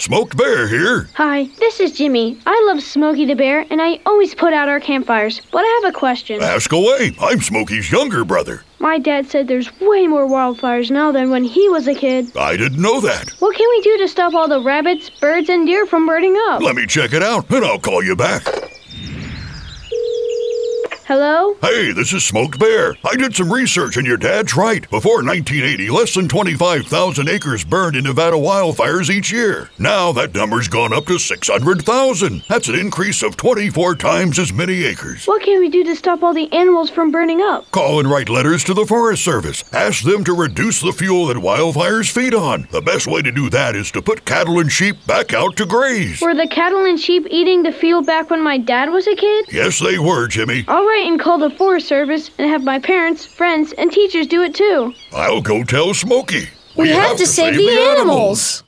Smoked Bear here. Hi, this is Jimmy. I love Smokey the Bear, and I always put out our campfires. But I have a question. Ask away. I'm Smokey's younger brother. My dad said there's way more wildfires now than when he was a kid. I didn't know that. What can we do to stop all the rabbits, birds, and deer from burning up? Let me check it out, and I'll call you back. Hello? Hey, this is Smoked Bear. I did some research, and your dad's right. Before 1980, less than 25,000 acres burned in Nevada wildfires each year. Now that number's gone up to 600,000. That's an increase of 24 times as many acres. What can we do to stop all the animals from burning up? Call and write letters to the Forest Service. Ask them to reduce the fuel that wildfires feed on. The best way to do that is to put cattle and sheep back out to graze. Were the cattle and sheep eating the field back when my dad was a kid? Yes, they were, Jimmy. All right, and call the Forest Service and have my parents, friends, and teachers do it too. I'll go tell Smokey. We have to save the animals.